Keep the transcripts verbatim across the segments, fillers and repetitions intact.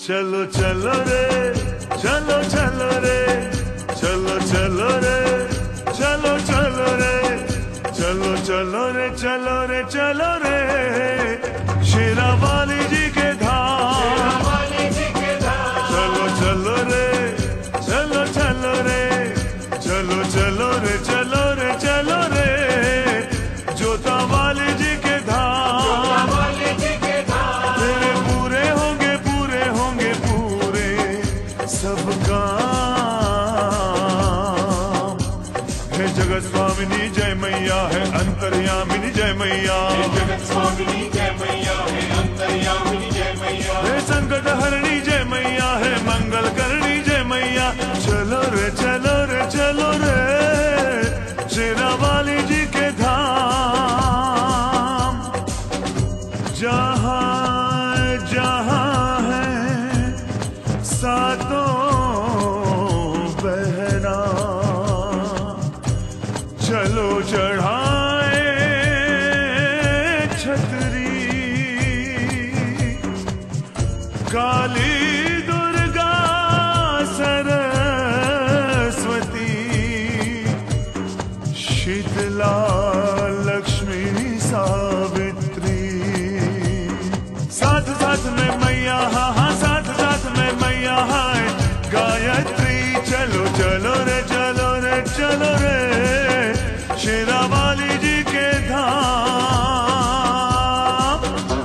चलो चलो रे चलो चलो रे चलो चलो रे चलो चलो रे चलो चलो रे चलो रे चलो रे शेरावाली जी के धाम। चलो चलो रे चलो चलो रे चलो चलो रे चलो रे चलो रे जोता वाली जी के धाम। तेरे पूरे होंगे पूरे होंगे पूरे सब काम। है जगत स्वामिनी जय मैया है अंतर्यामिनी जय मैया। जगत स्वामिनी जय मैया है अंतर्यामिनी जय मैया। है संकट हरणी जय मैया है मंगल करणी जय मैया। चलो रे चलो रे चलो रे शेरावाली जी के धाम। जहाँ जहाँ है सातों बहना चलो चढ़ाए छतरी। काली दुर्गा सरस्वती शीतला लक्ष्मी सावित्री। साथ साथ में मैया हाँ हाँ साथ साथ में मैया हाँ गायत्री। चलो चलो रे चलो रे चलो रे शेरावाली जी के धाम।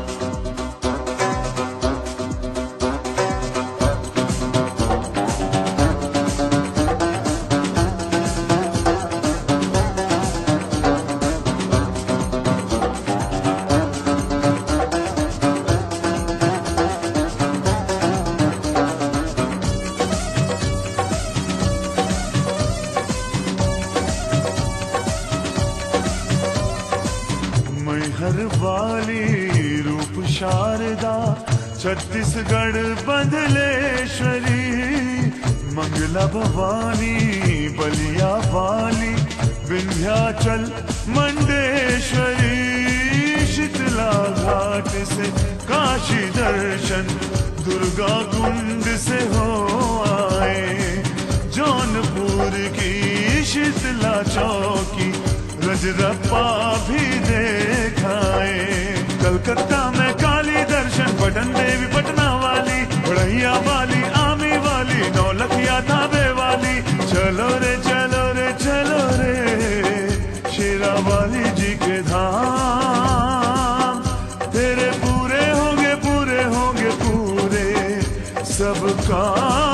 मैहर वाली रूप शारदा छत्तीसगढ़ बंधलेश्वरी। मंगला भवानी बलिया वाली विंध्याचल मंडेश्वरी। शीतला घाट से काशी दर्शन दुर्गा कुंड से हो आए। जौनपुर की शीतला चौकी रजरप्पा भी देखाए। कलकत्ता में काली दर्शन पटन देवी पटना वाली बढ़ैया वाली आमी वाली नौलखिया थावे वाली। चलो रे चलो रे चलो रे शेरावाली जी के धाम। तेरे पूरे होंगे पूरे होंगे पूरे सब काम।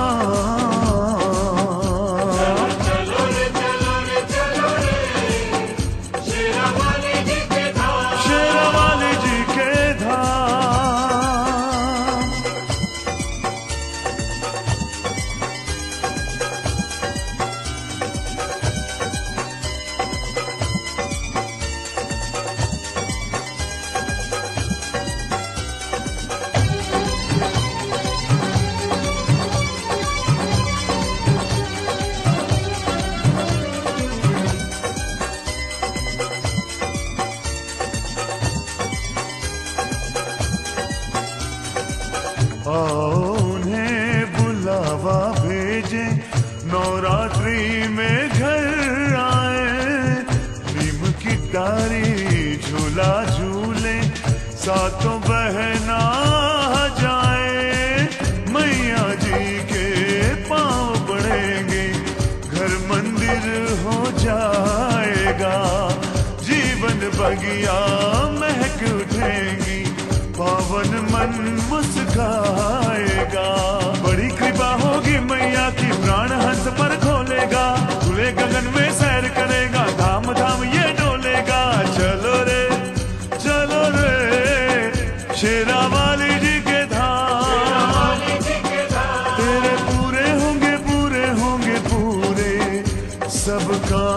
उन्हें बुलावा भेजे नवरात्रि में घर आए। नीम की डारी झूला झूले सातों बहना जाए। मैया जी के पांव पड़ेंगे घर मंदिर हो जाएगा। जीवन बगिया महक उठेंगी पावन मन मुस्काएगा। बड़ी कृपा होगी मैया की प्राण हंस पर खोलेगा। खुले गगन में सैर करेगा धाम धाम ये डोलेगा। चलो रे चलो रे शेरावाली जी के धाम। तेरे पूरे होंगे पूरे होंगे पूरे सब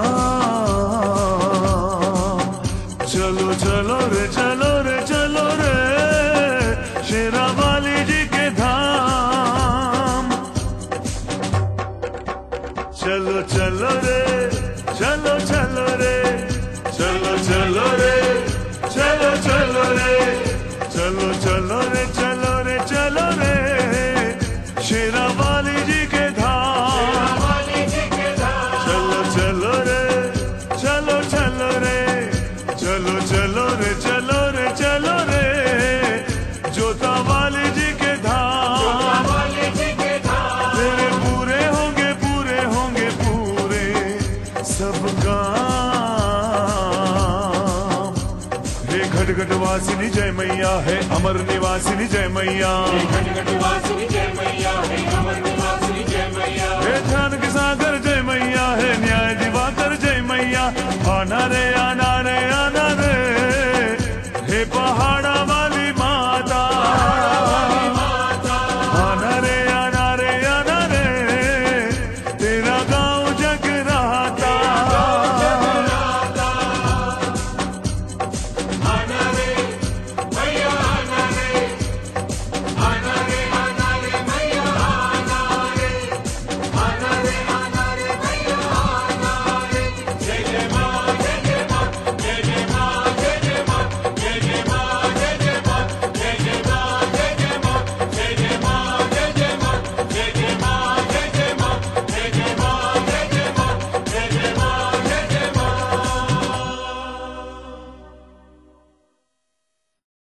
काम। चलो चलो रे चलो रे चलो रे शेरावाली जी के धाम। चलो चलो रे चलो चलो रे चलो चलो रे चलो चलो रे चलो चलो रे चलो रे चलो रे निवासिनी जय मैया है, अमर निवासिनी जय मैया। घट घट वासिनी जय मैया है, अमर निवासिनी जय मैया। हे ध्यान के सागर जय मैया है, न्याय दिवाकर जय मैया। आना रे आना रे आना रे